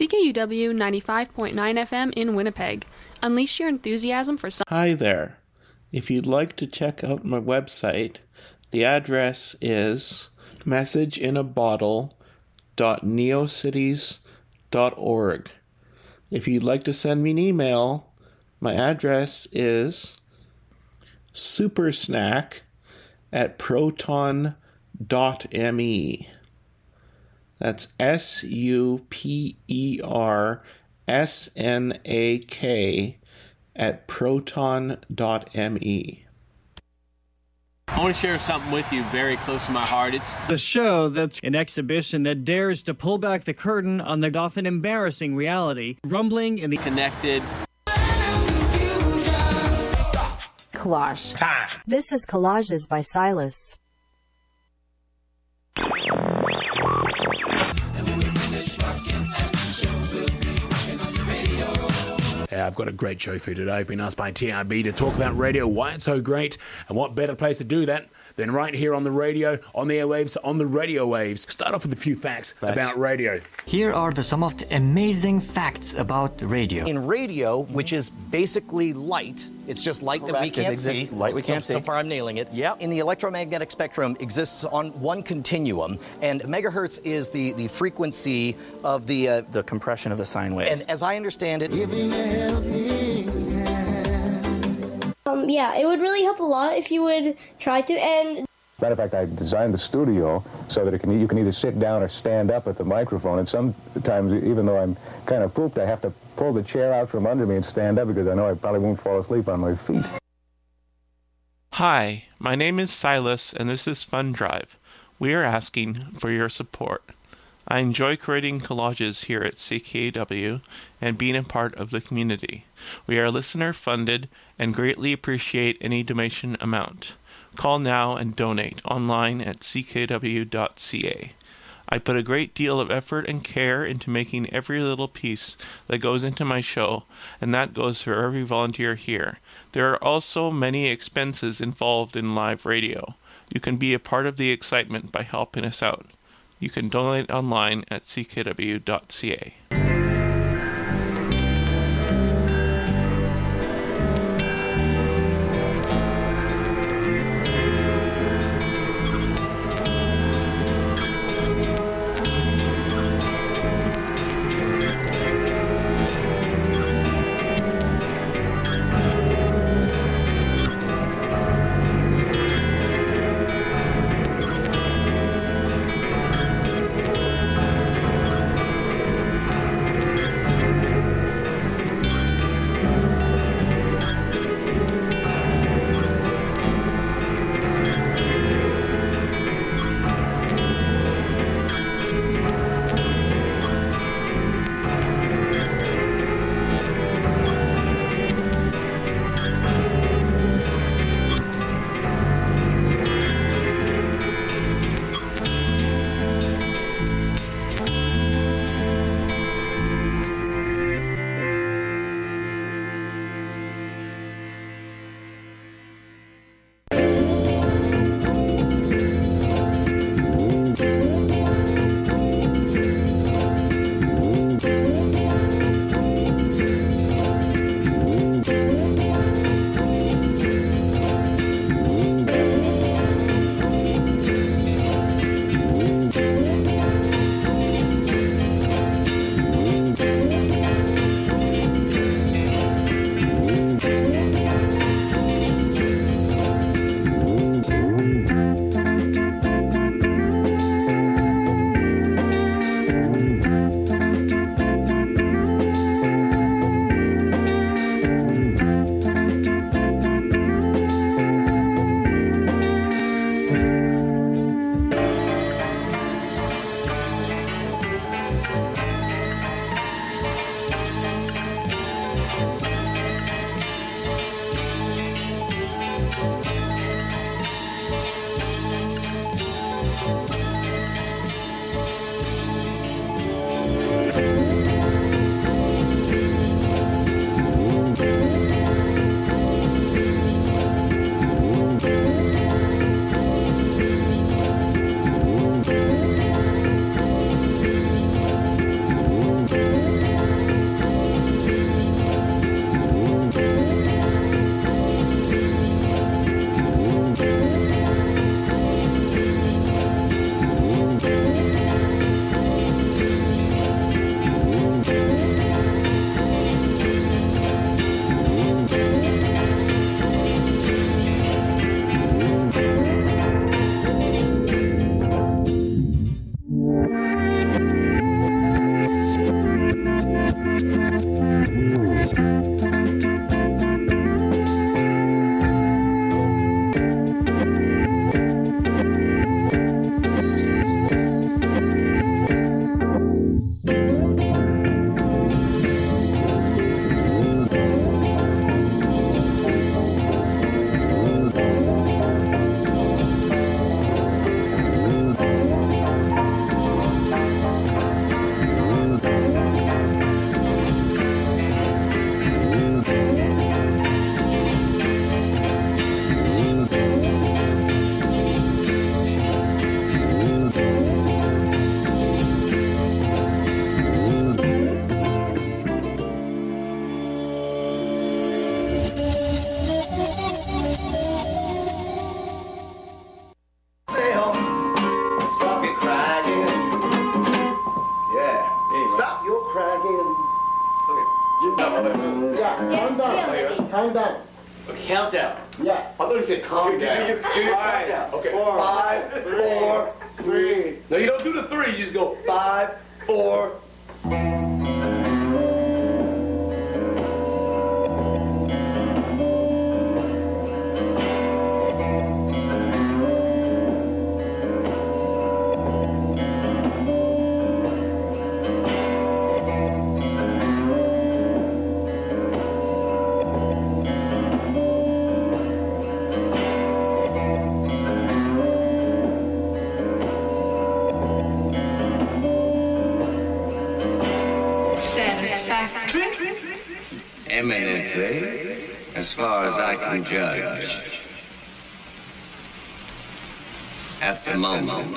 CKUW 95.9 FM in Winnipeg. Unleash your enthusiasm for Hi there. If you'd like to check out my website, the address is messageinaBottle.neocities.org. If you'd like to send me an email, my address is supersnack@proton.me. That's supersnack@proton.me. I want to share something with you very close to my heart. It's the show that's an exhibition that dares to pull back the curtain on the often embarrassing reality, rumbling in the connected. Collage. Time. This is Collages by Silas. I've got a great show for you today. I've been asked by TRB to talk about radio, why it's so great, and what better place to do that than right here on the radio, on the airwaves, on the radio waves. Start off with a few facts about radio. Here are some of the amazing facts about radio. In radio, which is basically light, it's just light that we can't see. Light we can't see. So far I'm nailing it. Yep. In the electromagnetic spectrum exists on one continuum, and megahertz is the frequency of the compression of the sine waves. And as I understand it, yeah, it would really help a lot if you would try to. And matter of fact, I designed the studio so that you can either sit down or stand up at the microphone. And sometimes, even though I'm kind of pooped, I have to pull the chair out from under me and stand up because I know I probably won't fall asleep on my feet. Hi, my name is Silas, and this is Fun Drive. We are asking for your support. I enjoy creating collages here at CKW and being a part of the community. We are listener-funded and greatly appreciate any donation amount. Call now and donate online at ckw.ca. I put a great deal of effort and care into making every little piece that goes into my show, and that goes for every volunteer here. There are also many expenses involved in live radio. You can be a part of the excitement by helping us out. You can donate online at ckw.ca. Countdown. Okay, countdown. Yeah. I thought you said calm down. Do your countdown. Okay. 5, 4, 3. No, you don't do the 3. You just go 5, 4. Eminently, as far as I can judge. At the moment.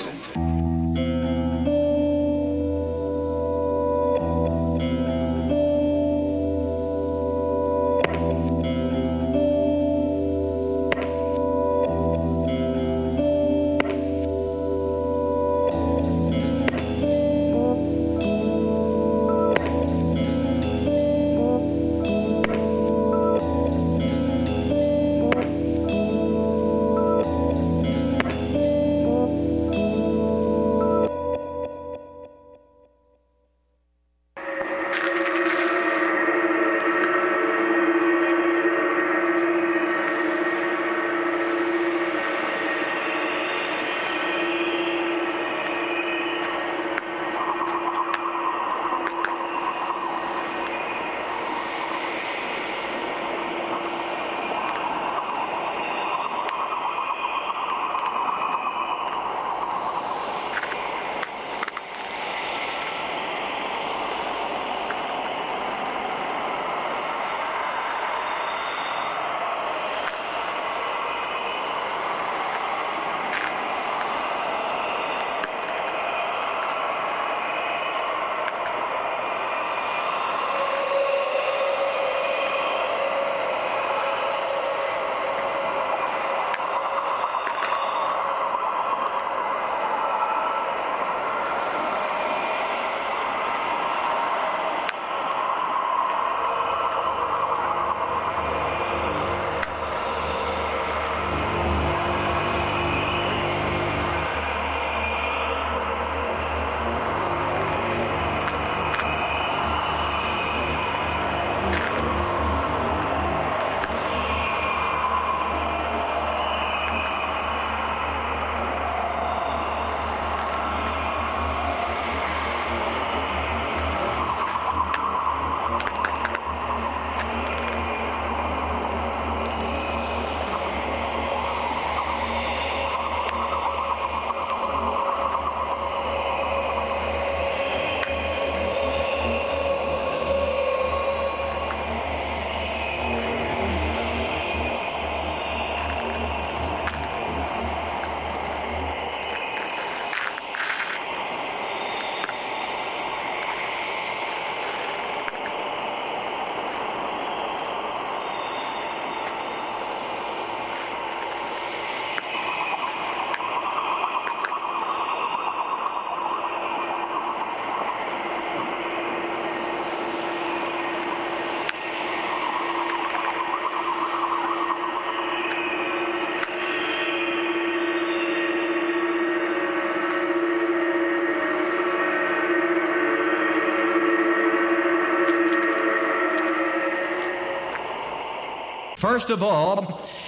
First of all,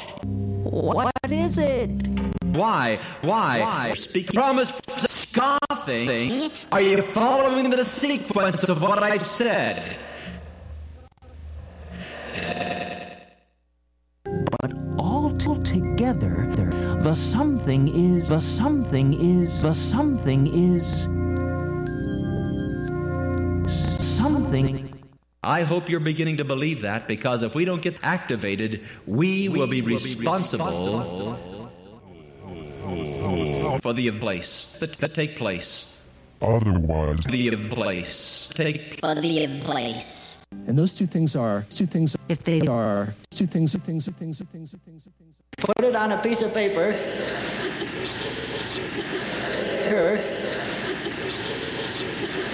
what is it? Why? Speaking promise scoffing. Are you following the sequence of what I said? But all together, the something is something. I hope you're beginning to believe that, because if we don't get activated, we will be responsible for the place that take place. Otherwise, the place take for the place. And those two things are if they are two things. Put it on a piece of paper. Here.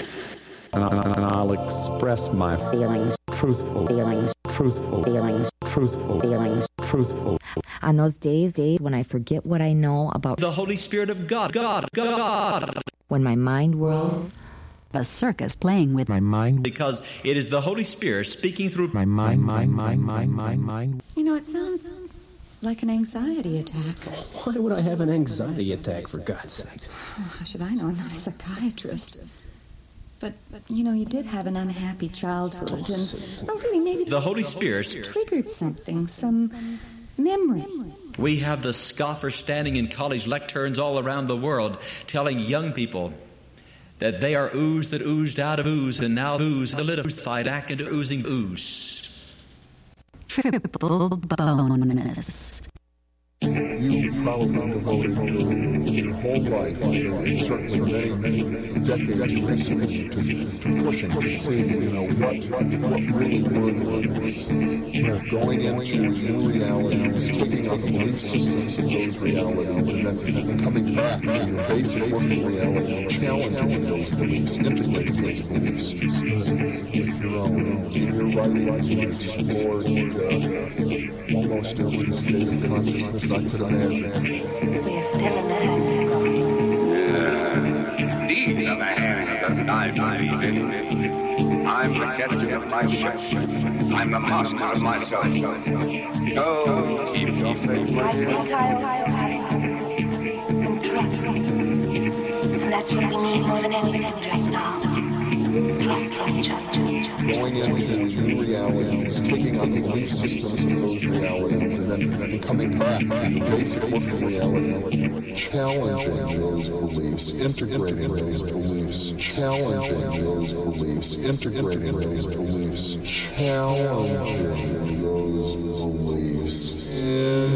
And I'll express my feelings, truthful feelings, truthful feelings, truthful feelings. Truthful. On those days when I forget what I know about the Holy Spirit of God. When my mind whirls. A circus playing with my mind. Because it is the Holy Spirit speaking through my mind. You know, it sounds like an anxiety attack. Why would I have an anxiety attack, for God's sake? Oh, how should I know? I'm not a psychiatrist. But you know, you did have an unhappy childhood, and really, maybe the Holy Spirit triggered something, some memory. We have the scoffers standing in college lecterns all around the world, telling young people that they are ooze that oozed out of ooze, and now ooze solidified back into oozing ooze. Triple bonus. You probably devoted your whole life, certainly many decades recently, to pushing to see, what really were the limits. Going into new realities, taking on the belief systems of those realities, and then coming back to your basic working reality, challenging those beliefs, integrating those beliefs with your own. In your writings, you've explored almost every state of consciousness I could imagine. These are the hands that I believe in. I'm the captain of my ship. I'm the master of myself. Go, keep your faith. I think and that's what we need more than anything just now. Trust each other. Going into new realities, taking on the belief systems of those realities, and then coming back to your basic working reality, challenging those beliefs, integrating those beliefs, challenging those beliefs, integrating those beliefs, challenging those beliefs.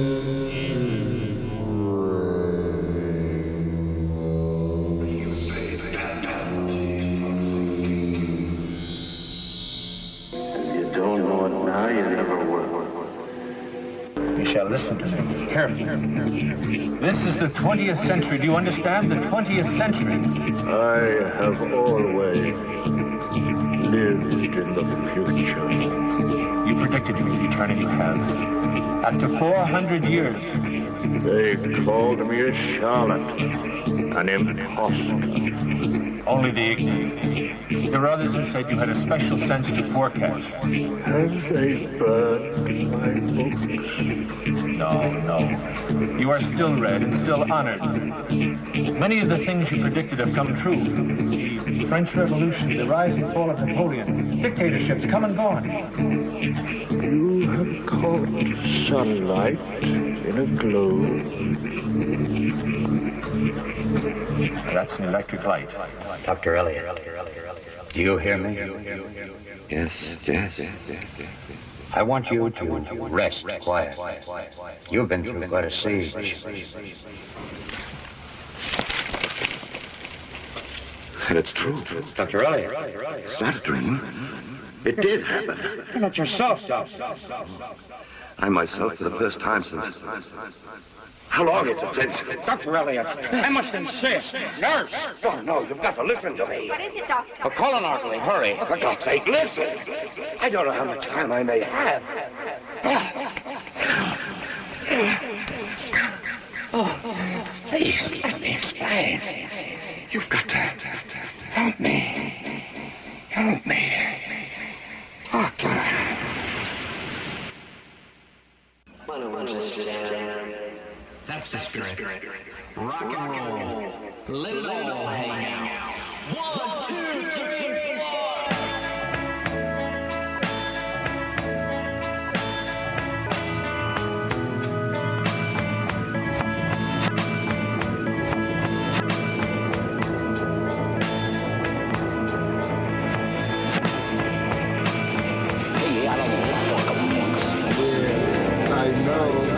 Listen to me carefully. This is the 20th century. Do you understand? The 20th century. I have always lived in the future. You predicted me, returning you have. After 400 years. They called me a charlatan, an impostor. Only the ignorant. There were others who said you had a special sense to forecast. Have they burned my books? No. You are still read and still honored. Many of the things you predicted have come true. The French Revolution, the rise and fall of Napoleon, dictatorships come and gone. You have caught sunlight in a globe. That's an electric light. Dr. Elliot, do you hear me? Yes. I want you to rest quiet. You've been through quite a siege. And it's true. Dr. Elliot. It's not a dream. It did happen. You're not yourself. I myself, for the first time since... How long it's since? Dr. Elliot, I must insist. Nurse! Oh, no, you've got to listen to me. What is it, Doctor? A colon artery, hurry. For God's sake, listen. I don't know how much time I may have. Please, let me explain. You've got to help me. Help me. Doctor. Why don't we just jam? That's the spirit. Rock and roll. Let it all hang out. 1, 2, 3, 4. I know.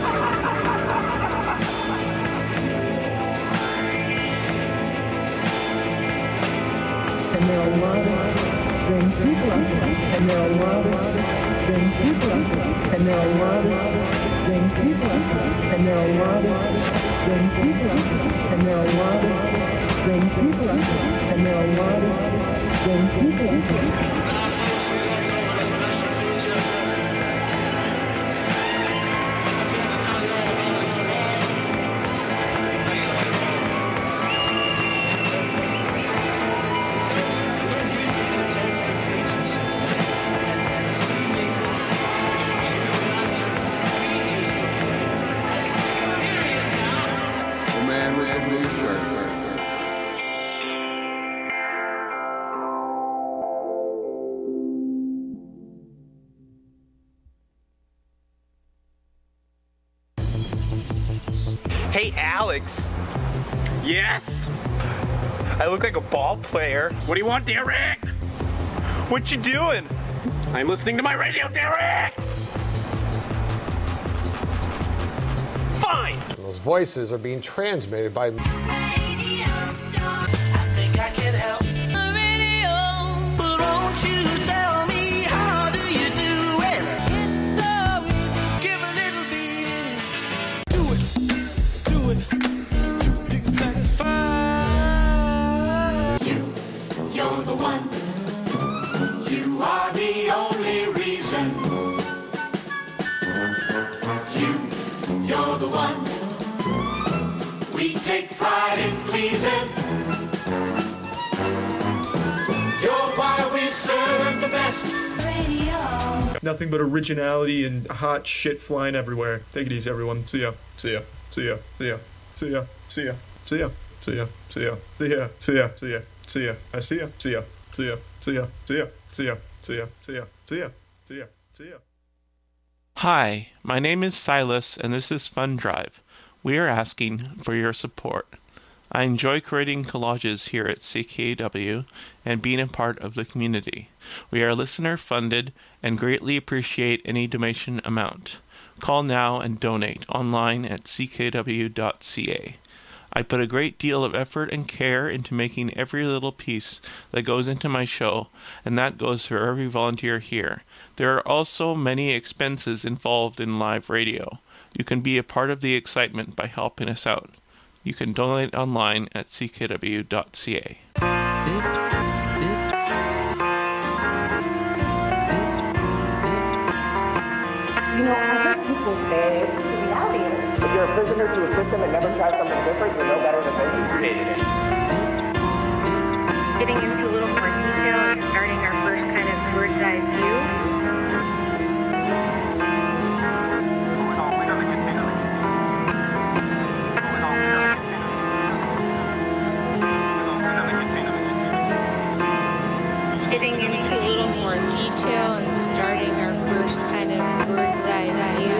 And there are a lot of strange people out there. And there are a lot of strange people out there. And there are a lot of strange people out there. And there are a lot of strange people out there. And there are a lot of strange people out there. And there are a lot of strange people out there. Hey, Alex. Yes? I look like a ball player. What do you want, Derek? What you doing? I'm listening to my radio, Derek! Fine! Those voices are being transmitted by... I think I can help. The radio, but won't you tell me how do you do it? It's so easy. Give a little bit. Do it. Big satisfied. You're the one. You are the only reason. You're the one. We take pride in pleasing. You're why we serve the best radio. Nothing but originality and hot shit flying everywhere. Take it easy, everyone. See ya. See ya. See ya. See ya. See ya. See ya. See ya. See ya. See ya. See ya. See ya. See ya. See ya. I see ya. See ya. See ya. See ya. See ya. See ya. See ya. See ya. See ya. See ya. See ya. Hi, my name is Silas, and this is Fun Drive. We are asking for your support. I enjoy creating collages here at CKW and being a part of the community. We are listener-funded and greatly appreciate any donation amount. Call now and donate online at ckw.ca. I put a great deal of effort and care into making every little piece that goes into my show, and that goes for every volunteer here. There are also many expenses involved in live radio. You can be a part of the excitement by helping us out. You can donate online at ckw.ca. You know, I heard people say the reality is if you're a prisoner to a system and never try something different, you're no better than those who created it. Getting into a little more detail and starting our first kind of bird's eye view. Getting into a little more detail and starting our first kind of bird's eye view.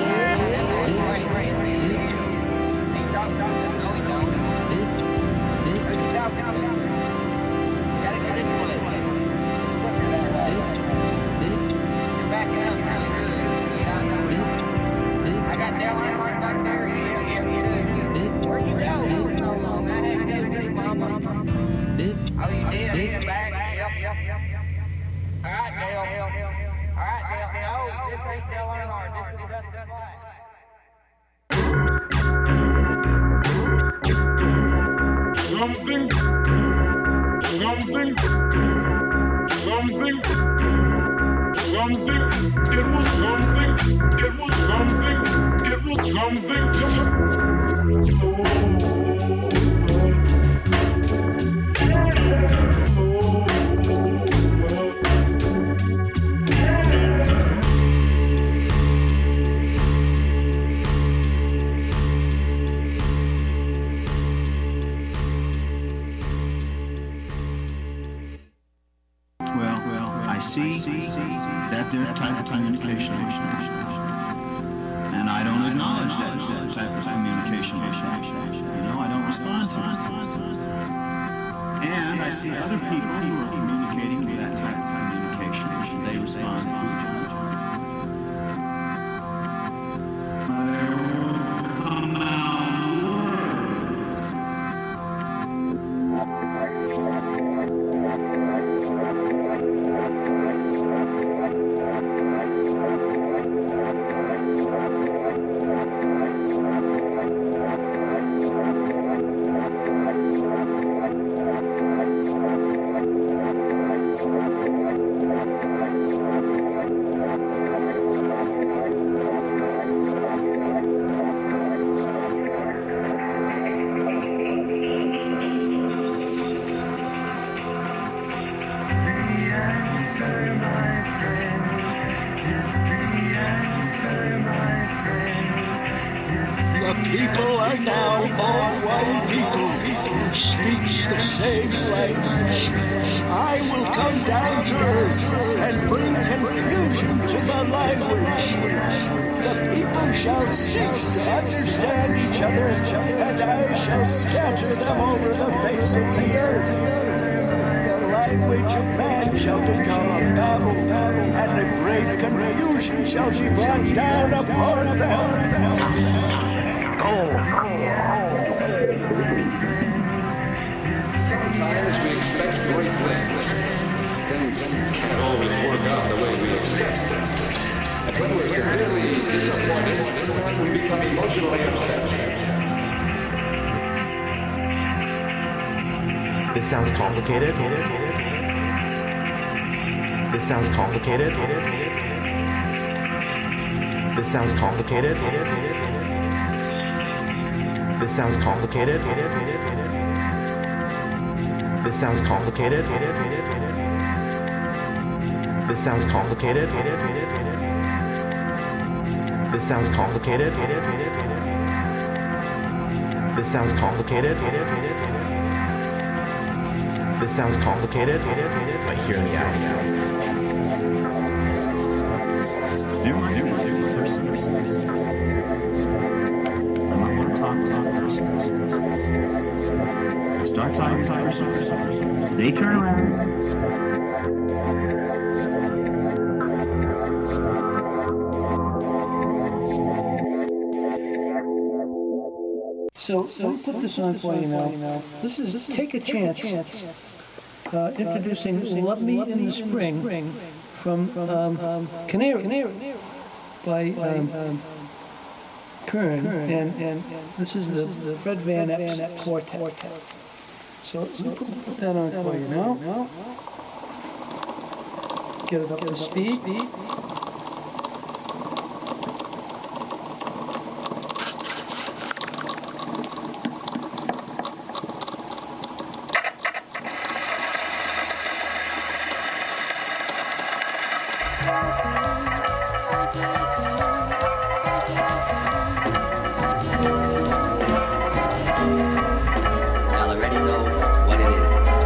People are now all one people who speaks the same language. I will come down to earth and bring confusion to the language. the people shall cease to understand each other, and I shall scatter them over the face of the earth. The language of man shall become a babel, and a great confusion shall be brought down upon them. Sometimes we expect great things. Things can't always work out the way we expect them. And when we're severely disappointed, we become emotionally upset. This sounds complicated. This sounds complicated. This sounds complicated. This sounds complicated. This sounds complicated. This sounds complicated. This sounds complicated. This sounds complicated. This sounds complicated. I hear the audio. You person. I might want to talk person. Start talking person. They turn around. So let me put this on for you now. This is Take a Chance, introducing Love Me in the Spring from Canary by Kern, and this is the Fred Van Epps Quartet. So let me put that on for you now. Get it up to speed. Y'all already know what it is.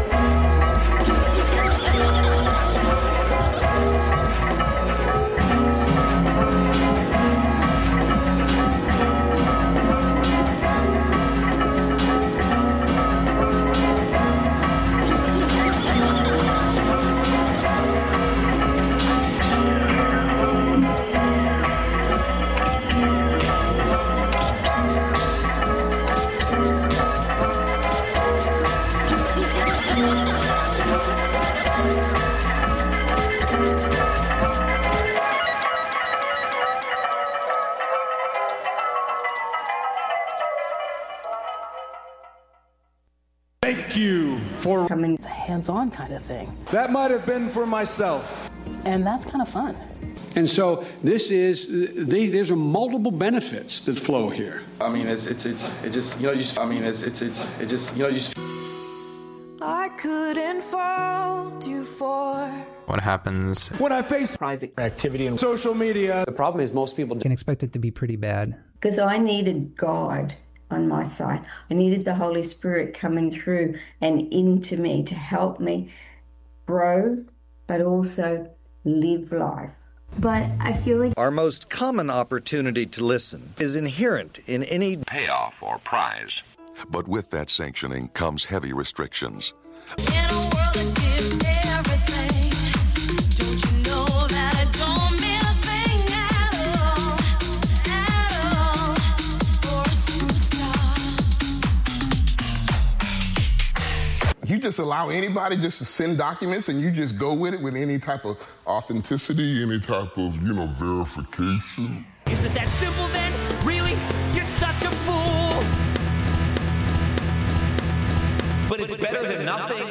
Thank you for coming. It's a hands-on kind of thing. That might have been for myself. And that's kind of fun. And so there's multiple benefits that flow here. I mean, it just, you know, I couldn't fault you for. What happens when I face private activity and social media? The problem is most people can expect it to be pretty bad. Because I needed God on my side. I needed the Holy Spirit coming through and into me to help me grow, but also live life. But I feel like our most common opportunity to listen is inherent in any payoff or prize. But with that sanctioning comes heavy restrictions. In a world that gives everything, don't you know that it don't mean a thing at all, for a superstar. You just allow anybody just to send documents and you just go with it with any type of authenticity, any type of, verification. Is it that simple then? Really? You're such a fool. But it's better than nothing.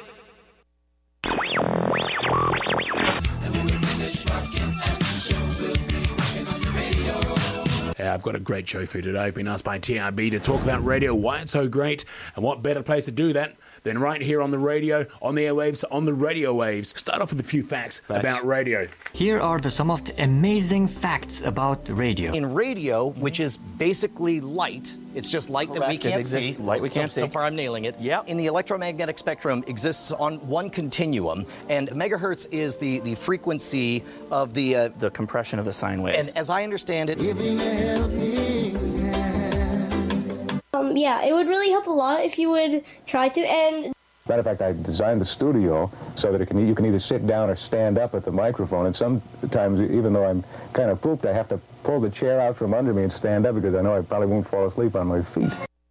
I've got a great show for you today. I've been asked by TRB to talk about radio, why it's so great, and what better place to do that then right here on the radio, on the airwaves, on the radio waves. Start off with a few facts about radio. Here are some of the amazing facts about radio. In radio, which is basically light, it's just light that we can't see. Light we can't see. So far I'm nailing it. Yep. In the electromagnetic spectrum exists on one continuum, and megahertz is the frequency of the compression of the sine waves. And as I understand it, yeah, it would really help a lot if you would try to. And matter of fact, I designed the studio so that you can either sit down or stand up at the microphone. And sometimes, even though I'm kind of pooped, I have to pull the chair out from under me and stand up because I know I probably won't fall asleep on my feet.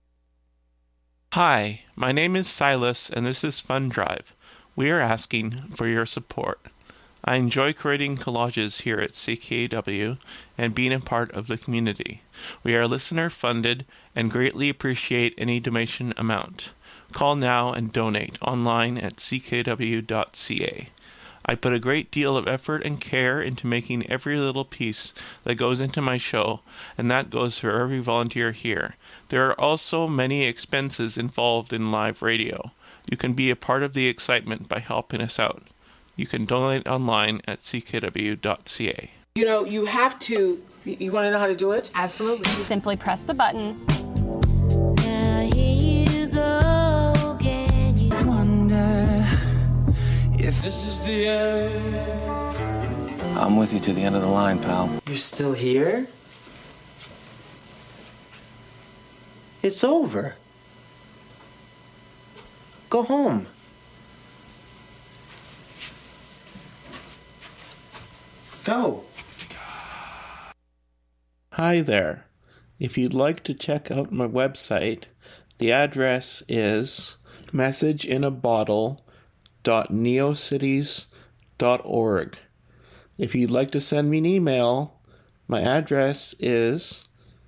Hi, my name is Silas, and this is Fun Drive. We are asking for your support. I enjoy creating collages here at CKUW and being a part of the community. We are listener-funded and greatly appreciate any donation amount. Call now and donate online at ckw.ca. I put a great deal of effort and care into making every little piece that goes into my show, and that goes for every volunteer here. There are also many expenses involved in live radio. You can be a part of the excitement by helping us out. You can donate online at ckw.ca. You know, you have to, you want to know how to do it? Absolutely. Simply press the button. Now here you go again. You wonder if this is the end. I'm with you to the end of the line, pal. You're still here? It's over. Go home. Go. Hi there. If you'd like to check out my website, the address is messageinaBottle.neocities.org. If you'd like to send me an email, my address is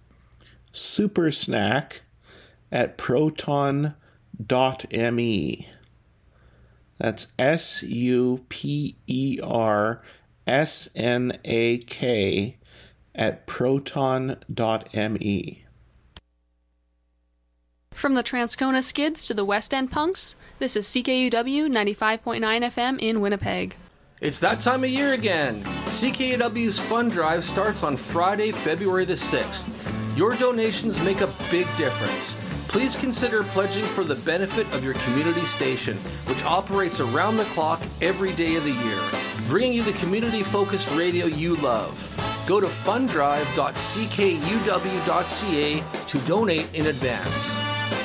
supersnack@proton.me. That's SUPERSNAK@proton.me. From the Transcona Skids to the West End Punks, this is CKUW 95.9 FM in Winnipeg. It's that time of year again. CKUW's Fun Drive starts on Friday, February the 6th. Your donations make a big difference. Please consider pledging for the benefit of your community station, which operates around the clock every day of the year, bringing you the community-focused radio you love. Go to fundrive.ckuw.ca to donate in advance.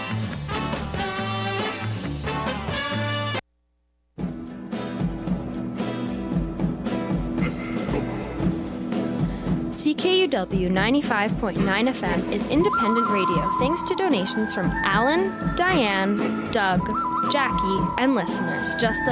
CKUW 95.9 FM is independent radio thanks to donations from Alan, Diane, Doug, Jackie, and listeners just like